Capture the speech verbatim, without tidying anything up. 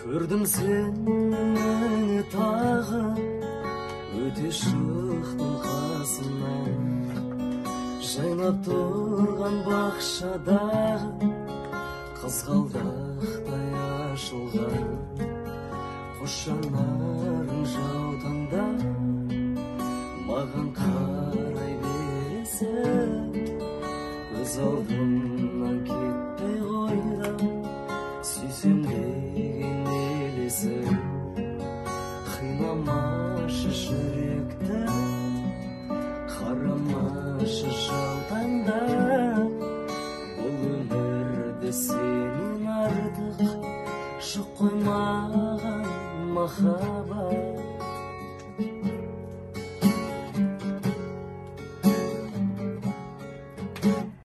Көрдім сені тағы, өте шықтың қасымнан. Жайнап тұрған бақшадағы қызғалдақтай ашылған. Қош жанарың жаутаңда маған қарай бересің. Көз алдымнан кетпей қойда, сүйсем деген елесің. Қинамашы жүректі, қарамашы жаутаңдап. Бұл өмірде сенен артық жоқ қой маған махаббат.